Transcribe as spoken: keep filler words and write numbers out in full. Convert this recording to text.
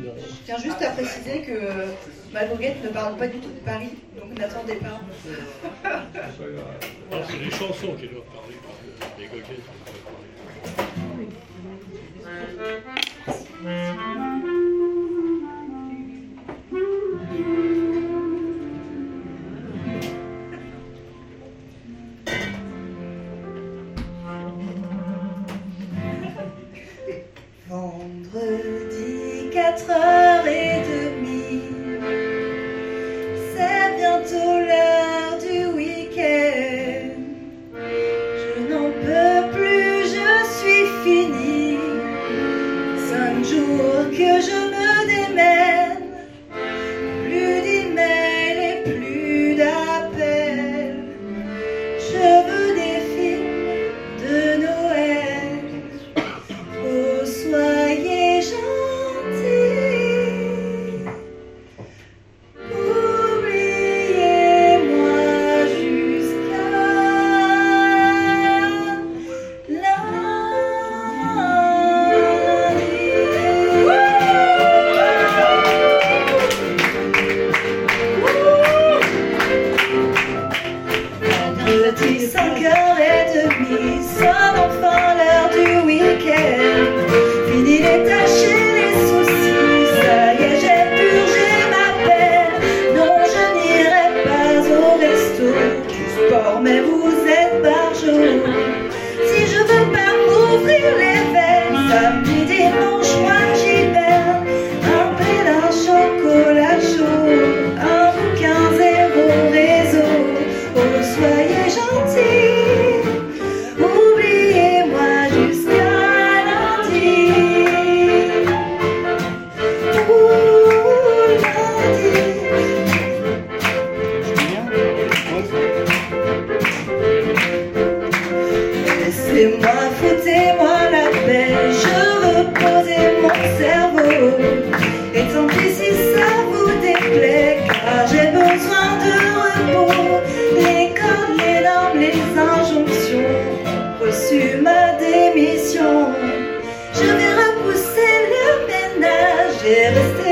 Je tiens juste à préciser que ma goguette ne parle pas du tout de Paris, donc n'attendez pas. Non, c'est les chansons qui doivent parler, les goguettes. Vendredi quatre heures trente, c'est bientôt l'heure du week-end. Je n'en peux plus, je suis finie. Cinq jours que je me démène. Plus d'emails et plus d'appels. Je veux des films de Noël. Oh, soyez gentils. Oubliez-moi jusqu'à lundi. cinq heures trente, sonne enfin l'heure du week-end. Fini les tâches et les soucis, ça y est, j'ai purgé ma peine. Non, je n'irai pas au resto du sport, mais vous êtes par jour. Si je veux pas m'ouvrir les veines, samedi, dimanche, moi j'hiberne. Un peu d'un chocolat chaud, un bouquin, zéro réseau. Oh, soyez gentils, oubliez-moi jusqu'à lundi. Ouh, lundi. Laissez-moi, foutez-moi la paix, je veux poser mon cerveau. Et tant pis si ça vous déplaît, car j'ai besoin de repos. L'école, les normes, les injonctions ont reçu ma démission. Je vais repousser le ménage et rester